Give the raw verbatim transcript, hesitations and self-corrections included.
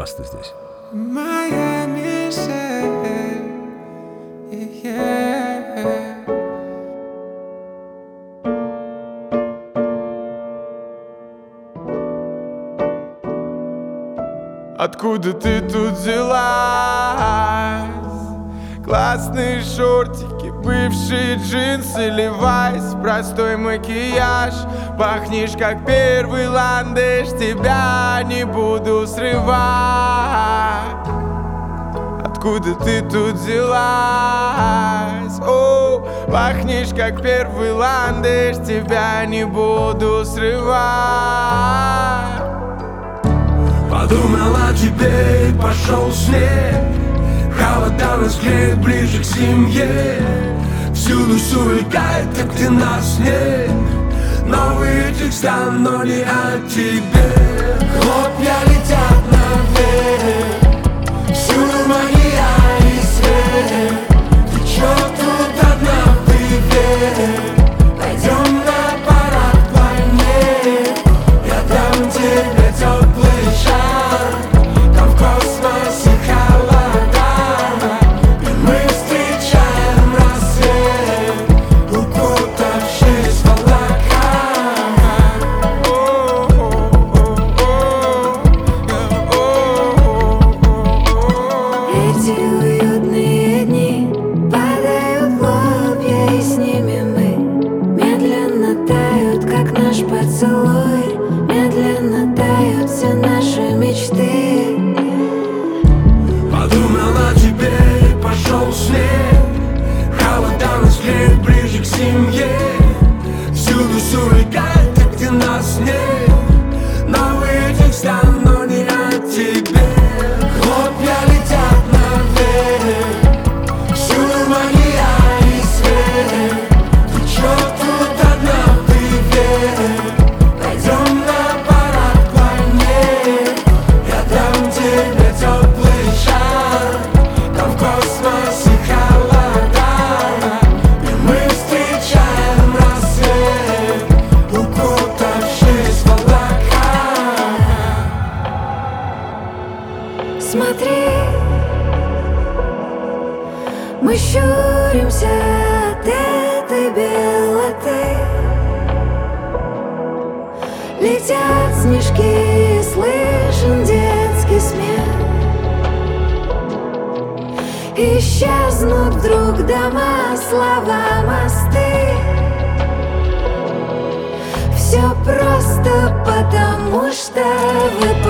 место здесь. Моя миссия, yeah. Откуда ты тут взялась? Классные шортики, бывшие джинсы, левайс, простой макияж. Пахнешь как первый ландыш, тебя не буду срывать. Откуда ты тут взялась? О, пахнешь как первый ландыш, тебя не буду срывать. Подумал о тебе и пошел снег. Холода нас греет ближе к семье. Всюду сувлекает, как ты нас нет. Новые текста, но не о тебе. Хлопья летят наверх, всюду магия и свет. Ты чё тут одна, привет? Пойдем на парад планет. Я дам тебе теплый шар. Там в космосе холода, и мы встречаем рассвет, укутавшись в облака. Эти уютные дни падают хлопья, и с ними мы медленно тают, как наш поцелуй. Медленно тают все наши мечты. Подумал о тебе и пошел снег. Холода нас греет ближе к семье. Всюду сувлекает, так где нас нет. Новые текста, но не о тебе. Хлопья летят наверх, всюду магия и свет. Ты чё тут одна, привет? Пойдем на парад планет. Я дам тебе теплый шар. Там в космосе холода, и мы встречаем рассвет, укутавшись в облака. Смотри, мы щуримся от этой белоты. Летят снежки, слышен детский смех. Исчезнут вдруг дома, слова, мосты. Все просто потому, что вы